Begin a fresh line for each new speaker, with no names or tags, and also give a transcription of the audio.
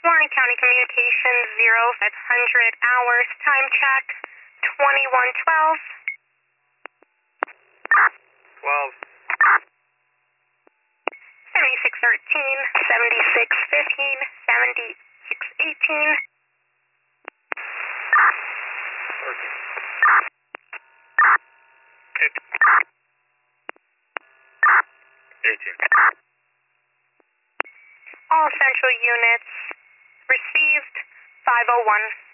Warren County Communications 0500 hours, time check 2112.
12.
7613, 7615, 7618.
18.
All central units received 501.